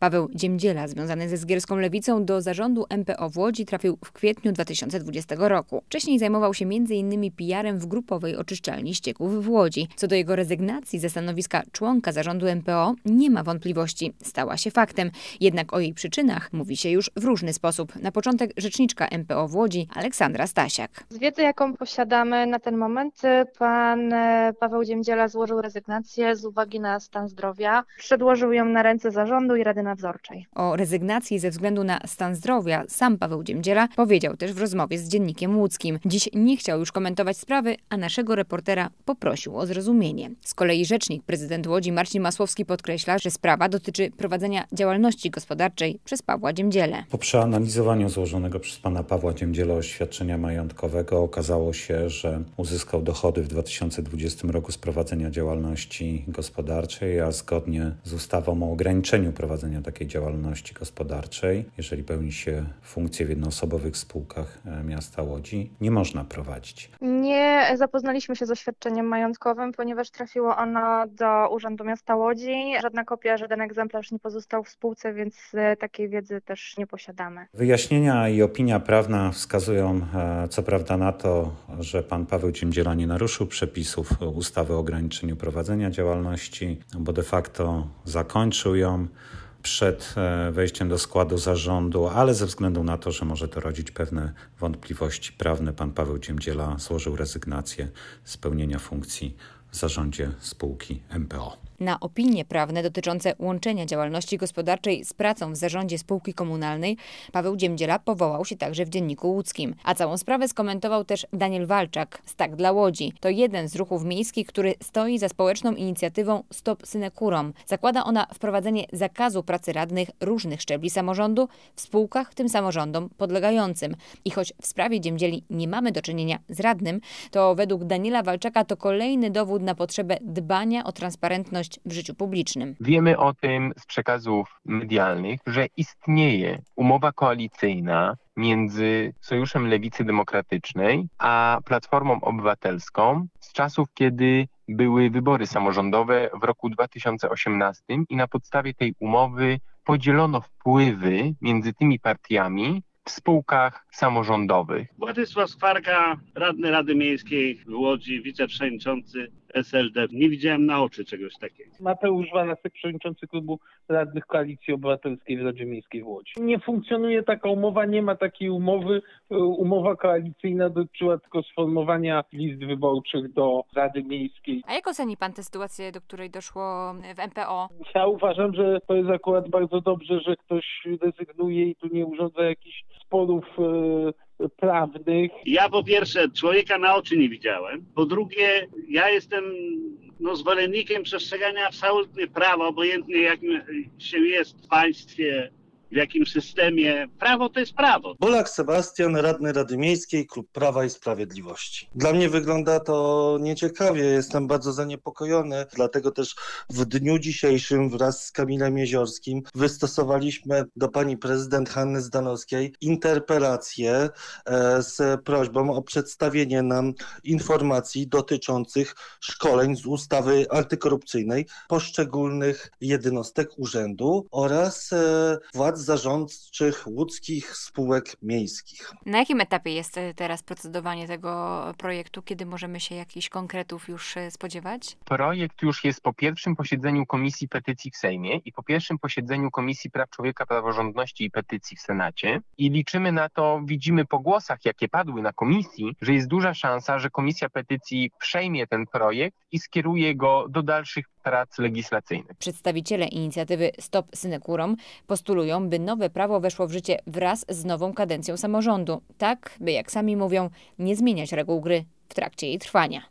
Paweł Dziemdziela, związany ze zgierską lewicą, do zarządu MPO w Łodzi trafił w kwietniu 2020 roku. Wcześniej zajmował się m.in. PR-em w grupowej oczyszczalni ścieków w Łodzi. Co do jego rezygnacji ze stanowiska członka zarządu MPO nie ma wątpliwości. Stała się faktem. Jednak o jej przyczynach mówi się już w różny sposób. Na początek rzeczniczka MPO w Łodzi Aleksandra Stasiak. Z wiedzy, jaką posiadamy na ten moment, pan Paweł Dziemdziela złożył rezygnację z uwagi na stan zdrowia. Przedłożył ją na ręce zarządu i Rady Nadzorczej. O rezygnacji ze względu na stan zdrowia sam Paweł Dziemdziela powiedział też w rozmowie z Dziennikiem Łódzkim. Dziś nie chciał już komentować sprawy, a naszego reportera poprosił o zrozumienie. Z kolei rzecznik prezydent Łodzi Marcin Masłowski podkreśla, że sprawa dotyczy prowadzenia działalności gospodarczej przez Pawła Dziemdzielę. Po przeanalizowaniu złożonego przez pana Pawła Dziemdziela oświadczenia majątkowego okazało się, że uzyskał dochody w 2020 roku z prowadzenia działalności gospodarczej, a zgodnie z ustawą o ograniczeniu prowadzenia takiej działalności gospodarczej, jeżeli pełni się funkcje w jednoosobowych spółkach miasta Łodzi, nie można prowadzić. Nie zapoznaliśmy się z oświadczeniem majątkowym, ponieważ trafiło ono do Urzędu Miasta Łodzi. Żadna kopia, żaden egzemplarz nie pozostał w spółce, więc takiej wiedzy też nie posiadamy. Wyjaśnienia i opinia prawna wskazują co prawda na to, że pan Paweł Dziemdziela nie naruszył przepisów ustawy o ograniczeniu prowadzenia działalności, bo de facto zakończył ją przed wejściem do składu zarządu, ale ze względu na to, że może to rodzić pewne wątpliwości prawne, pan Paweł Dziemdziela złożył rezygnację z pełnienia funkcji w zarządzie spółki MPO. Na opinie prawne dotyczące łączenia działalności gospodarczej z pracą w zarządzie spółki komunalnej Paweł Dziemdziela powołał się także w Dzienniku Łódzkim. A całą sprawę skomentował też Daniel Walczak z Tak dla Łodzi. To jeden z ruchów miejskich, który stoi za społeczną inicjatywą Stop Synekurom. Zakłada ona wprowadzenie zakazu pracy radnych różnych szczebli samorządu w spółkach tym samorządom podlegającym. I choć w sprawie Dziemdzieli nie mamy do czynienia z radnym, to według Daniela Walczaka to kolejny dowód na potrzebę dbania o transparentność w życiu publicznym. Wiemy o tym z przekazów medialnych, że istnieje umowa koalicyjna między Sojuszem Lewicy Demokratycznej a Platformą Obywatelską z czasów, kiedy były wybory samorządowe w roku 2018 i na podstawie tej umowy podzielono wpływy między tymi partiami w spółkach samorządowych. Władysław Skwarka, radny Rady Miejskiej w Łodzi, wiceprzewodniczący SLD. Nie widziałem na oczy czegoś takiego. Mateusz Walasek, przewodniczący klubu radnych Koalicji Obywatelskiej w Radzie Miejskiej w Łodzi. Nie funkcjonuje taka umowa, nie ma takiej umowy. Umowa koalicyjna dotyczyła tylko sformowania list wyborczych do Rady Miejskiej. A jak oceni pan tę sytuację, do której doszło w MPO? Ja uważam, że to jest akurat bardzo dobrze, że ktoś rezygnuje i tu nie urządza jakichś sporów prawnych. Ja po pierwsze człowieka na oczy nie widziałem. Po drugie, ja jestem zwolennikiem przestrzegania absolutnie prawa, obojętnie jakim się jest w państwie, w jakim systemie. Prawo to jest prawo. Bolak Sebastian, radny Rady Miejskiej, Klub Prawa i Sprawiedliwości. Dla mnie wygląda to nieciekawie, jestem bardzo zaniepokojony, dlatego też w dniu dzisiejszym wraz z Kamilem Jeziorskim wystosowaliśmy do pani prezydent Hanny Zdanowskiej interpelację z prośbą o przedstawienie nam informacji dotyczących szkoleń z ustawy antykorupcyjnej poszczególnych jednostek urzędu oraz władz zarządczych łódzkich spółek miejskich. Na jakim etapie jest teraz procedowanie tego projektu? Kiedy możemy się jakichś konkretów już spodziewać? Projekt już jest po pierwszym posiedzeniu Komisji Petycji w Sejmie i po pierwszym posiedzeniu Komisji Praw Człowieka, Praworządności i Petycji w Senacie. I liczymy na to, widzimy po głosach, jakie padły na komisji, że jest duża szansa, że Komisja Petycji przejmie ten projekt i skieruje go do dalszych prac legislacyjnych. Przedstawiciele inicjatywy Stop Synekurom postulują, by nowe prawo weszło w życie wraz z nową kadencją samorządu, tak by, jak sami mówią, nie zmieniać reguł gry w trakcie jej trwania.